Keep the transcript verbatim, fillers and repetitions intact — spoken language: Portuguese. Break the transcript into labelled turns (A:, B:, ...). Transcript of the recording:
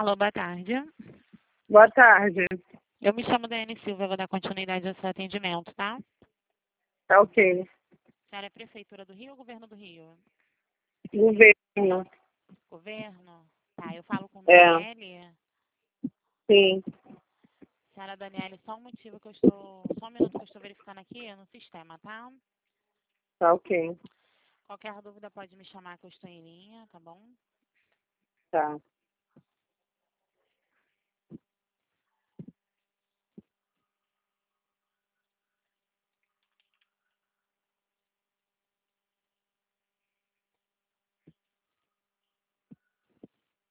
A: Alô, boa tarde.
B: Boa tarde.
A: Eu me chamo Daiane Silva, eu vou dar continuidade ao seu atendimento, tá?
B: Tá ok.
A: A senhora é Prefeitura do Rio ou Governo do Rio?
B: Governo.
A: Governo? Tá, eu falo com
B: É.
A: Daniele.
B: Sim.
A: Senhora Daniele, só um motivo que eu estou... Só um minuto que eu estou verificando aqui no sistema, tá?
B: Tá ok.
A: Qualquer dúvida pode me chamar que eu estou em linha, tá bom?
B: Tá.